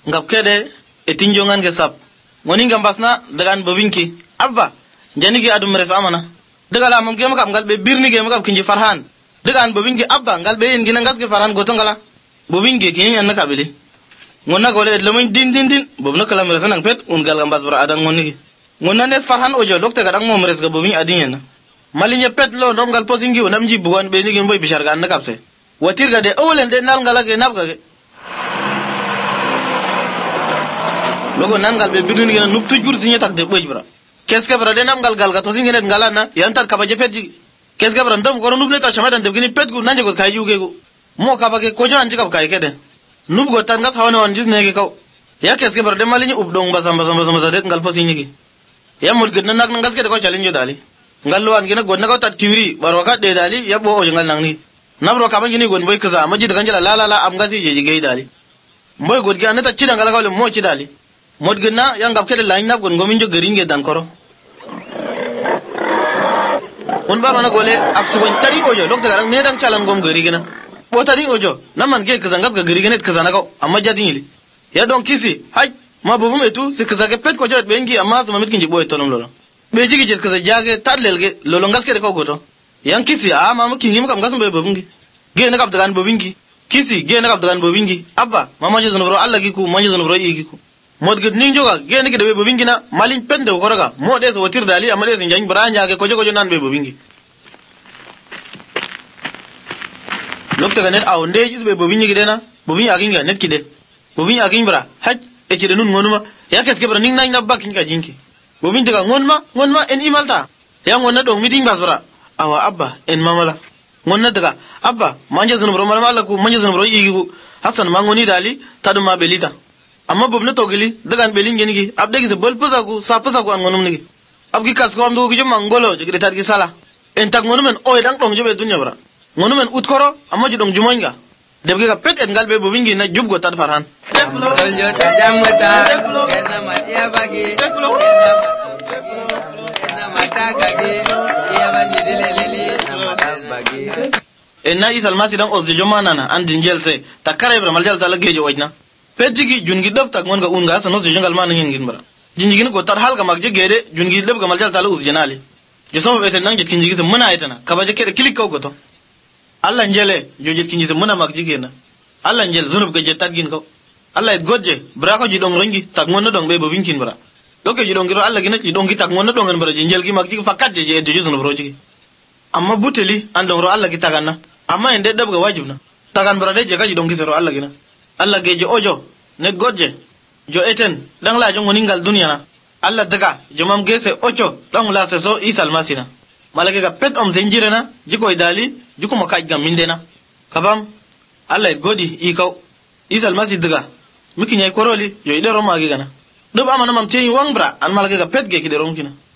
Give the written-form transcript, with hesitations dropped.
ngap kede etinjongan ke sap ngoni ngambasna dagan bobinki abba janigi adum res amana dagala mom gem kam ngal be birni gem kam kinji farhan dagan bobinki abba ngal be en gina ngas ke farhan gotongala bobinki kin yan nakabili ngonna gole lamun din bobna kala res nang pet un gal ngambas bra adan ngoni ngonna ne farhan ojo dokte gadang mom res ga bobin adin malinya pet lo ndom gal posingi namji bugan be ni gem boy bishar ga nakapse watir ga de awlen de nal ngala ge nabga ge logo nangal be bidun gena nup tujur sinya tak de boy bra keske bra de namgal gal ga to singa net ngala na yantar ka baje pet ji keske bra ndam ko nup ne ta shamadan de gini pet gu nanje go kayu ge go mo ka bage ko jan ji ka kai kede nup go tan gas hawana wan jis ne ge kaw ya keske bra de malinya up dong basam de ngal posingi ge ya mul ged nak ngas ke de ko challenge dali ngal wan gena go na ko tat tiwri baro ka de dali ya bo o ngal nang ni nabro ka bangini gon boy kaza maji daga njala la am gasi je ge dali moy god ga na ta ci dangala ko mo ci dali mod gna yang gab kede lain nab gon gomin jo geringe dan koro on ba mana gole aksu gon tari ojo lok daga ne dang chalan gom gari gna bo tari ojo naman ge kaza ngas ga gari gna kaza na ko amma jadin yili ya don kisi hay ma bobu metu se kaza ge pet ko jot bengi amma sama mitkin ji boy tonom lolo be jigi je kaza jage tadlel ge lolo ngas kede ko goto yang kisi ma mukin yim kam ngas be bobungi ge na kap dagan bobingi kisi ge na kap dagan bobingi abba mama je zunubro Allah gi ku manje zunubro yi ku mod gid ninjoga ge ne ge be bobingi na malin pende ko raga mo de so watir dali amale sin jang branja ge ko nan be bobingi lokta ga net awnde jis be bobingi ge na bobingi aginga net kide bobingi agin bra haj e ci de nun ngonuma ya kes ge bra ning na bakin ka jinki bobingi ga ngonma en imalta ya ngonna do meeting basbra awa abba en mamala ngonna daga abba manje zunubro malama ku manje zunubro yigu hasan mangoni dali taduma belita amma bobna togili daga belin genigi abde gi bol pusa ku sa pusa ku an ngonum nigi abgi kas ko am do gi mangolo jigi tar gi sala en tak ngonumen o dang dong jobe dunya bra ngonumen utkoro amma ji dong jumoynga debge ga pet en galbe bobingi na jubgo tad farhan doljo tajamata enna matia bagi enna mataka gi ya bani dileleli bagi enna isal masi dan os joma nana an dinjelse takare bra maljal tala gejo wajna petigi jungi dob tak ngon ga unga sano jongal man ngin bra jinjigin go tar halga magje gede jungi dob ga maljal tala us jenali je so beten nang je kinjigi se muna aytana kabaje kede kilik ko goto Allah njele jojet kinji se muna magje gena Allah njel zunub ga je tagin ko Allah et godje bra ko jidong rongi tak ngon dong be bo winkin bra doke jidong giro Allah gina jidong gi tak ngon dong bra je njel gi magje fakat je de zunub roji amma buteli andong ro Allah gi taganna amma ende dab ga wajibna tagan bra de je ga jidong gi se ro Allah gina Allah geje ojo ne godje jo eten dang la jongo ningal dunya na Allah daga jomam gese ocho dang la se so isal masina malage ga pet om zenjire na jiko idali jiko makaj ga mindena kabam Allah godi ikaw isal masi daga miki nyai koroli yo idero magi gana dub amana mam teyi wangbra an malage ga pet ge ki de romkina